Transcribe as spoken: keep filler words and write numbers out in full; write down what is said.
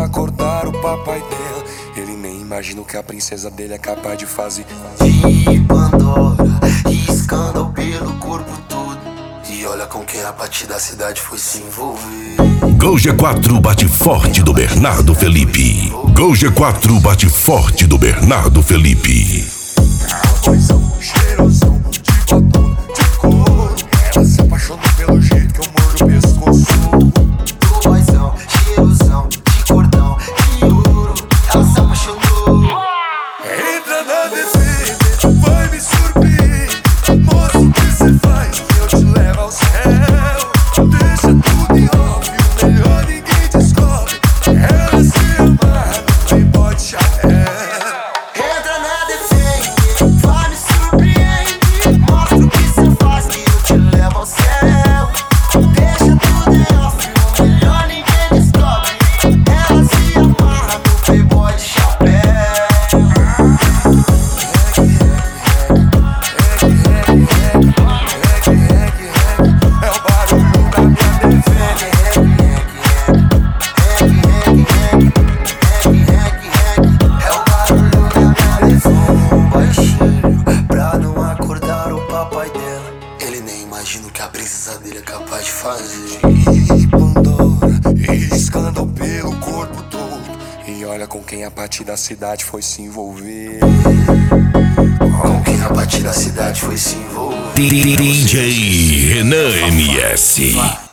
acordar o papai dela. Ele nem imagina o que a princesa dele é capaz de fazer. E Pandora, riscando pelo corpo todo. E olha com quem a parte da cidade foi se envolver. Gol G quatro bate forte do Bernardo Felipe. Gol G quatro bate forte do Bernardo Felipe. Boizão, cheirosão, de batom, de couro. Ela se apaixonou pelo jeito que eu mordo o pescoço. Boizão, cheirosão, de cordão, de ouro. Ela se apaixonou. Entra na D V, vai me surpreender. Mostra o que cê faz e eu te levo ao céu. Deixa tudo em off, o melhor ninguém descobre. Ela se amarra no playboy de chapéu. Entra na D V, vai me surpreender. Mostra o que cê faz que eu te levo ao céu. Deixa tudo em off, o melhor ninguém descobre. Ela se amarra no playboy de chapéu. É o barulho da minha T V. É o barulho da minha telefone baixinho, pra não acordar o papai dela. Ele nem imagina o que a princesa dele é capaz de fazer. E Pandora, riscando pelo corpo todo. E olha com quem a parte da cidade foi se envolver. Com quem a partir da cidade foi se envolver. D J Renan M S.